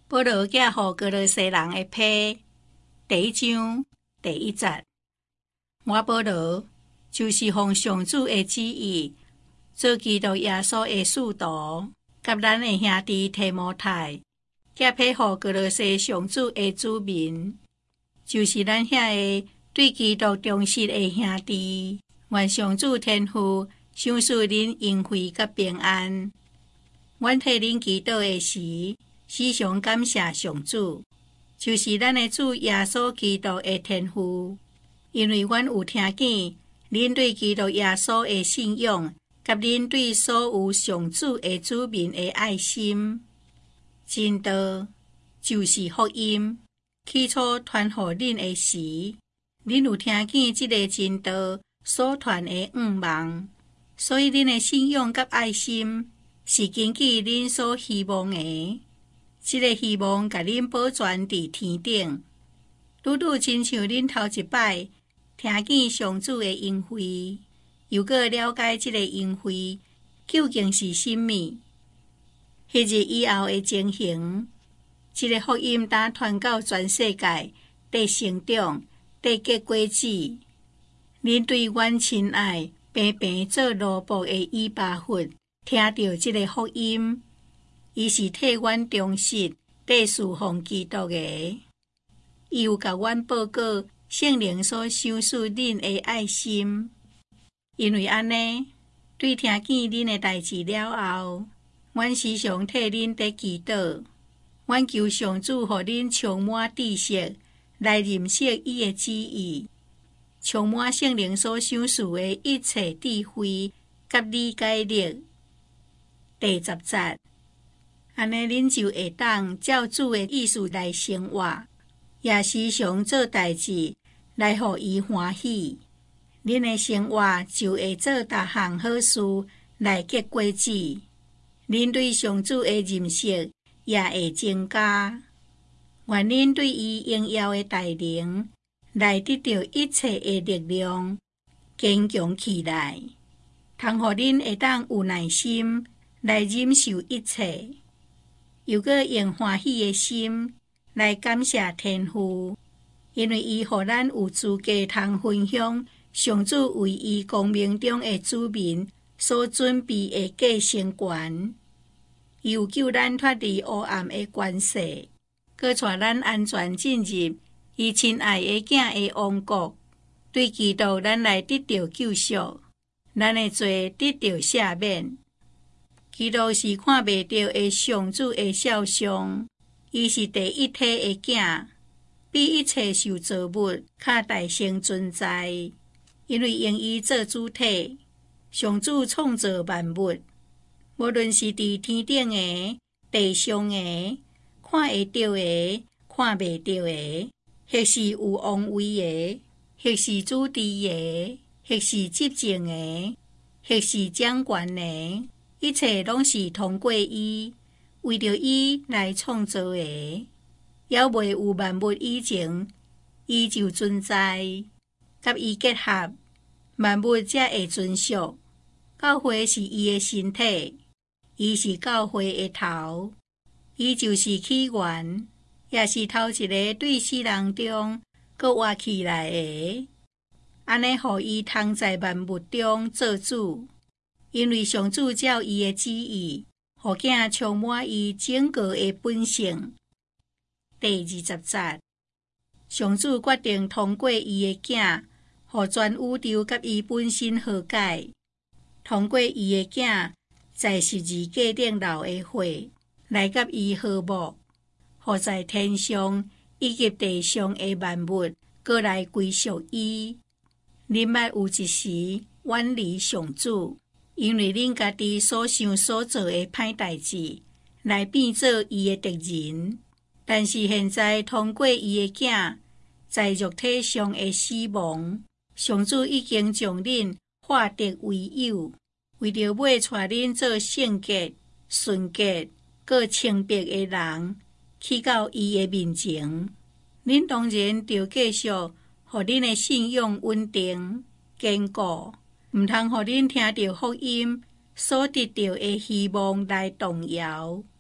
保罗寄予哥罗西人的批第一章第1节。我保罗就是奉上主的旨意，做基督耶稣的使徒，甲咱的兄弟提摩太，寄批予哥罗西上主的子民，就是咱遐个对基督忠实的兄弟。愿上主天父赏赐恁恩惠甲平安。阮替恁祈祷的时，时常感谢上主，就是咱的主耶稣基督的天父，因为阮有听见恁对基督耶稣的信仰，甲恁对所有上主的子民的爱心。真道就是福音，起初传予恁的时，恁有听见这个真道所传的愿望，所以恁的信仰甲爱心是根据恁所希望的。这个希望甲恁保全伫天顶，愈愈亲像恁头一摆听见上主的恩惠，又搁了解这个恩惠究竟是甚么。迄日以后的情形，这个福音打传到全世界，得成长，得结果子。恁对阮亲爱平平做奴仆的以巴弗听到这个福音，伊是替阮忠实地侍奉基督的，伊有甲阮报告圣灵所赏赐恁的爱心。因为安尼，对听见恁的代志了后，阮时常替恁在祈祷。阮求上主，予恁充满知识，来认识伊的旨意，充满圣灵所赏赐的一切智慧甲理解力。第10节，安尼恁就会当照主的意思来生活，也时常做代志来互伊欢喜。恁的生活就会做逐项好事来结果子。恁对上主的认识也会增加。愿恁对伊荣耀的大能来得到一切的力量，坚强起来，通互恁会当有耐心来忍受一切，又搁用欢喜的心来感谢天父，因为伊予咱有资格通分享上主为伊光明中的子民所准备的过生权。伊有救咱脱离黑暗的关系，搁带咱安全进入伊亲爱的囝的王国。对基督咱来得到救赎，咱的罪得到赦免。基督是看袂到的上主的肖像，伊是第一体的囝，比一切受造物较大声存在，因为用伊做主体。上主创造万物，无论是伫天顶的、地上的、看会到的、看袂到的，或是有王位的，或是主治的，或是执政的，或是掌权的，一切拢是通过伊，为着伊来创造的。还未有万物以前，伊就存在，甲伊结合，万物才会存续。教会是伊的身体，伊是教会的头，伊就是起源，也是头一个对死人中搁活起来的。安尼，互伊通在万物中做主，因为上主照伊的旨意，互囝充满伊整个的本性。第20节，上主决定通过伊的囝，互全宇宙甲伊本身和解。通过伊的囝，在十字架顶流的血，来甲伊和睦，互在天上以及地上的万物，过来归属伊。恁捌有一时远离上主，因为恁家己所想所做的歹代志，来变做伊的敌人。但是现在通过伊的囝，在肉体上的死亡，上主已经将恁化敌为友，为着要带恁做圣洁、纯洁、搁清白的人，去到伊的面前。恁当然着继续，互恁的信仰稳定、坚固，毋通互恁听到福音所得到的希望来动摇。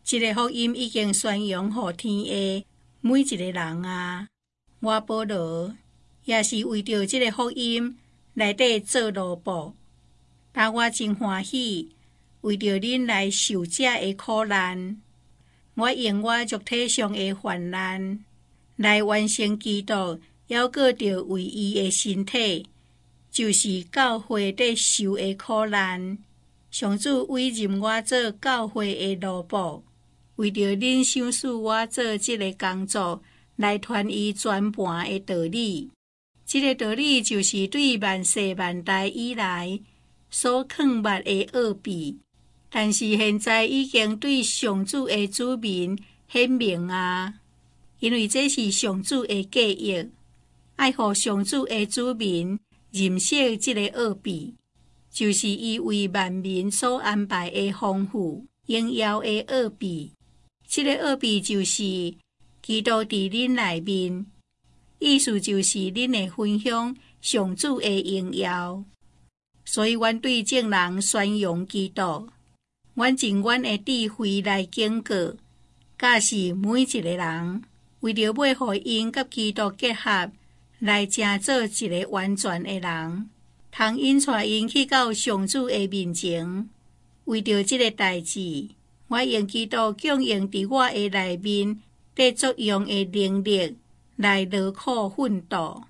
这个福音已经宣扬予天下每一个人啊！我保罗也是为着这个福音内底做奴仆，但我真欢喜，为着恁来受这的苦难。我用我肉体上的患难来完成基督要过着为伊的身体，就是教会在受的苦难。上主委任我做教会的奴仆，为着恁想使我做这个工作，来传伊全盘的道理。这个道理就是对万世万代以来所藏捌的奥秘，但是现在已经对上主的子民显明啊！因为这是上主的计划，爱互上主的子民认识这个奥秘，就是伊为万民所安排的丰富荣耀的奥秘。这个奥秘就是基督伫恁内面，意思就是恁会分享上主的荣耀。所以，阮对众人宣扬基督，阮尽阮的智慧来警告，教示每一个人，为着要互因甲基督结合，来成做一个完全的人，通引带因去到上主的面前。为着这个代志，我用基督供应伫我的内面得作用的能力来劳苦奋斗。